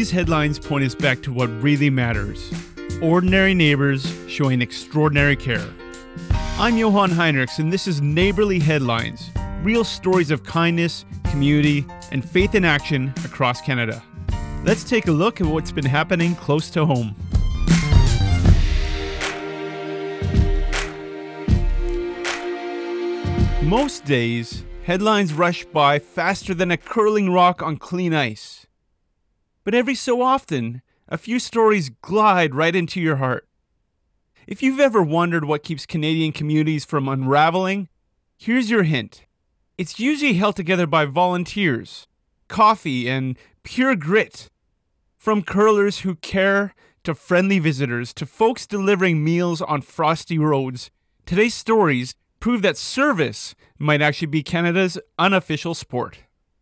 These headlines point us back to what really matters. Ordinary neighbors showing extraordinary care. I'm Johan Heinrichs, and this is Neighborly Headlines, real stories of kindness, community, and faith in action across Canada. Let's take a look at what's been happening close to home. Most days, headlines rush by faster than a curling rock on clean ice. But every so often, a few stories glide right into your heart. If you've ever wondered what keeps Canadian communities from unraveling, here's your hint. It's usually held together by volunteers, coffee, and pure grit. From curlers who care, to friendly visitors, to folks delivering meals on frosty roads, today's stories prove that service might actually be Canada's unofficial sport.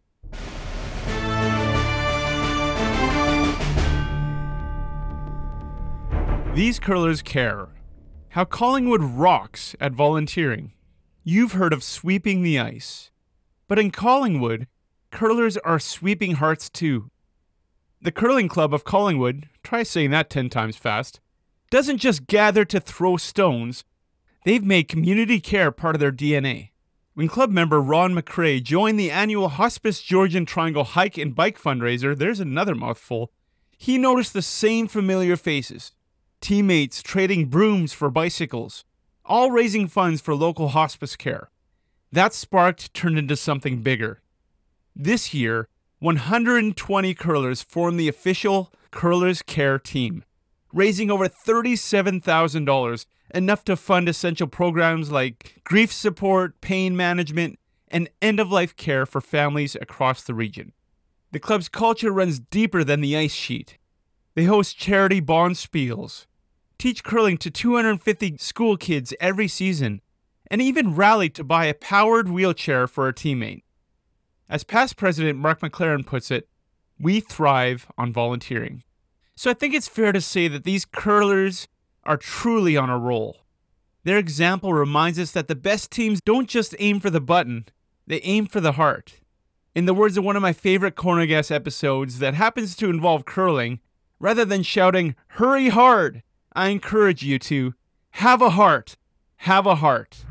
These curlers care. How Collingwood rocks at volunteering. You've heard of sweeping the ice. But in Collingwood, curlers are sweeping hearts too. The Curling Club of Collingwood, try saying that 10 times fast, doesn't just gather to throw stones. They've made community care part of their DNA. When club member Ron McRae joined the annual Hospice Georgian Triangle hike and bike fundraiser, there's another mouthful, he noticed the same familiar faces. Teammates trading brooms for bicycles, all raising funds for local hospice care. That spark turned into something bigger. This year, 120 curlers formed the official Curlers Care team, raising over $37,000, enough to fund essential programs like grief support, pain management, and end-of-life care for families across the region. The club's culture runs deeper than the ice sheet. They host charity bonspiels, teach curling to 250 school kids every season, and even rally to buy a powered wheelchair for a teammate. As past president Mark McLaren puts it, we thrive on volunteering. So I think it's fair to say that these curlers are truly on a roll. Their example reminds us that the best teams don't just aim for the button, they aim for the heart. In the words of one of my favorite Corner Gas episodes that happens to involve curling, rather than shouting, "Hurry hard!" I encourage you to have a heart. Have a heart.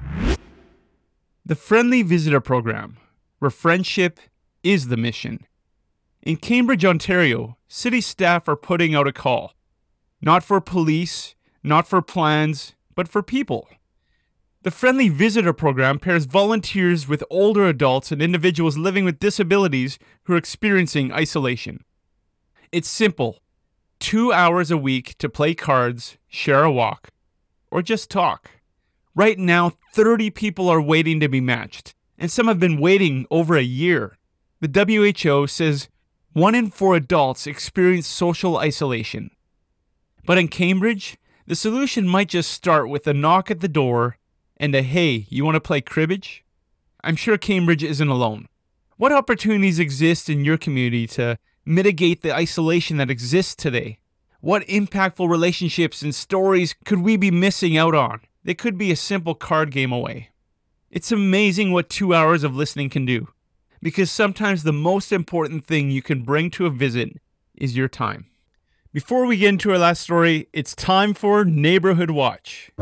The Friendly Visitor Program, where friendship is the mission. In Cambridge, Ontario, city staff are putting out a call. Not for police, not for plans, but for people. The Friendly Visitor Program pairs volunteers with older adults and individuals living with disabilities who are experiencing isolation. It's simple. 2 hours a week to play cards, share a walk, or just talk. Right now, 30 people are waiting to be matched, and some have been waiting over a year. The WHO says 1 in 4 adults experience social isolation. But in Cambridge, the solution might just start with a knock at the door and a "Hey, you want to play cribbage?" I'm sure Cambridge isn't alone. What opportunities exist in your community to mitigate the isolation that exists today? What impactful relationships and stories could we be missing out on? They could be a simple card game away. It's amazing what 2 hours of listening can do, because sometimes the most important thing you can bring to a visit is your time. Before we get into our last story, it's time for Neighborhood Watch.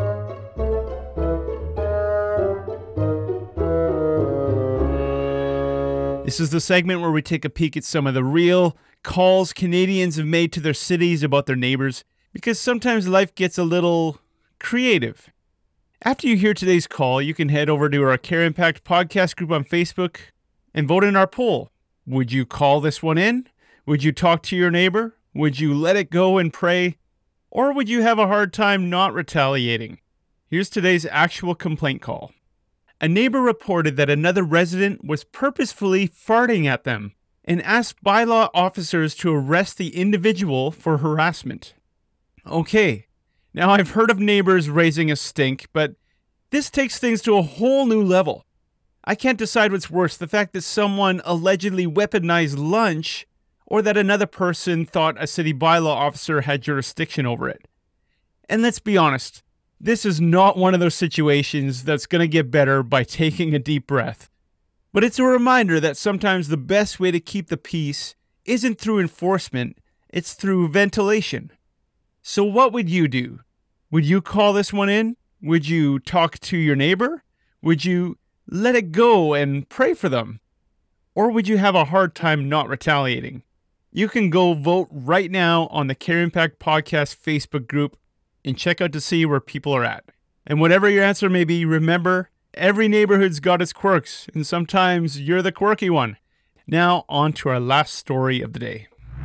This is the segment where we take a peek at some of the real calls Canadians have made to their cities about their neighbors, because sometimes life gets a little creative. After you hear today's call, you can head over to our Care Impact podcast group on Facebook and vote in our poll. Would you call this one in? Would you talk to your neighbor? Would you let it go and pray? Or would you have a hard time not retaliating? Here's today's actual complaint call. A neighbor reported that another resident was purposefully farting at them and asked bylaw officers to arrest the individual for harassment. Okay, now I've heard of neighbors raising a stink, but this takes things to a whole new level. I can't decide what's worse, the fact that someone allegedly weaponized lunch or that another person thought a city bylaw officer had jurisdiction over it. And let's be honest, this is not one of those situations that's going to get better by taking a deep breath. But it's a reminder that sometimes the best way to keep the peace isn't through enforcement, It's through ventilation. So what would you do? Would you call this one in? Would you talk to your neighbor? Would you let it go and pray for them? Or would you have a hard time not retaliating? You can go vote right now on the Care Impact Podcast Facebook group and check out to see where people are at. And whatever your answer may be, remember, every neighborhood's got its quirks, and sometimes you're the quirky one. Now, on to our last story of the day.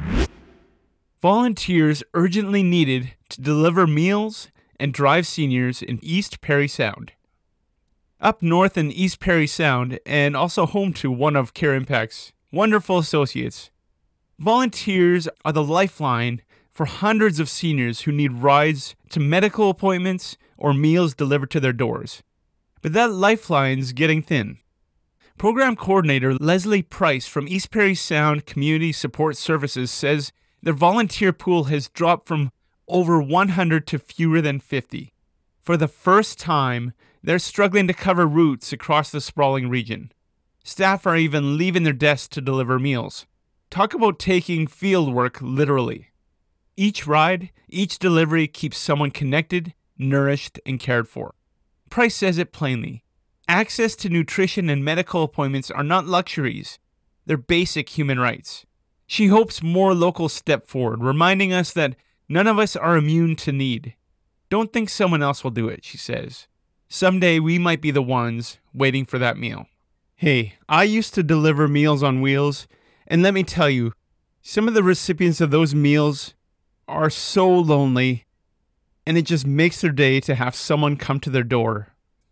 Volunteers urgently needed to deliver meals and drive seniors in East Parry Sound. Up north in East Parry Sound, and also home to one of Care Impact's wonderful associates, volunteers are the lifeline for hundreds of seniors who need rides to medical appointments or meals delivered to their doors. But that lifeline's getting thin. Program Coordinator Leslie Price from East Parry Sound Community Support Services says their volunteer pool has dropped from over 100 to fewer than 50. For the first time, they're struggling to cover routes across the sprawling region. Staff are even leaving their desks to deliver meals. Talk about taking field work literally. Each ride, each delivery keeps someone connected, nourished, and cared for. Price says it plainly. Access to nutrition and medical appointments are not luxuries. They're basic human rights. She hopes more locals step forward, reminding us that none of us are immune to need. Don't think someone else will do it, she says. Someday we might be the ones waiting for that meal. Hey, I used to deliver Meals on Wheels, and let me tell you, some of the recipients of those meals are so lonely, and it just makes their day to have someone come to their door.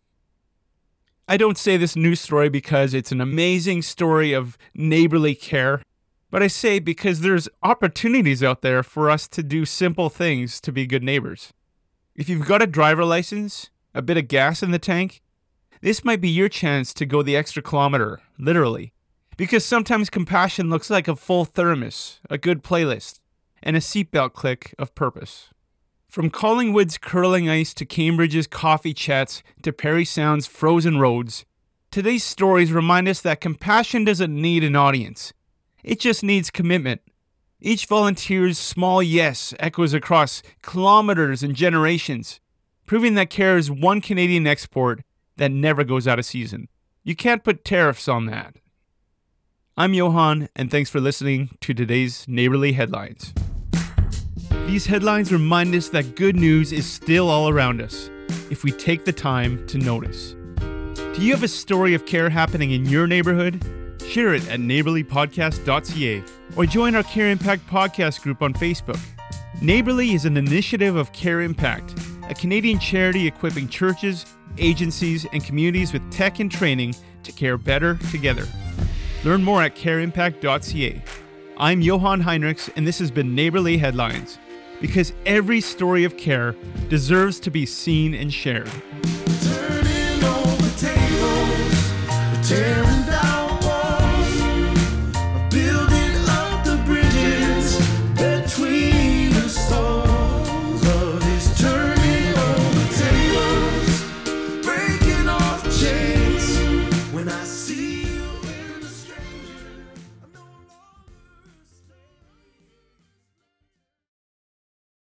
I don't say this news story because it's an amazing story of neighborly care, but I say because there's opportunities out there for us to do simple things to be good neighbors. If you've got a driver license, a bit of gas in the tank, this might be your chance to go the extra kilometer, literally. Because sometimes compassion looks like a full thermos, a good playlist, and a seatbelt click of purpose. From Collingwood's curling ice to Cambridge's coffee chats to Parry Sound's frozen roads, today's stories remind us that compassion doesn't need an audience. It just needs commitment. Each volunteer's small yes echoes across kilometers and generations, proving that care is one Canadian export that never goes out of season. You can't put tariffs on that. I'm Johan, and thanks for listening to today's Neighborly Headlines. These headlines remind us that good news is still all around us, if we take the time to notice. Do you have a story of care happening in your neighborhood? Share it at neighborlypodcast.ca or join our Care Impact podcast group on Facebook. Neighborly is an initiative of Care Impact, a Canadian charity equipping churches, agencies, and communities with tech and training to care better together. Learn more at careimpact.ca. I'm Johan Heinrichs, and this has been Neighborly Headlines, because every story of care deserves to be seen and shared.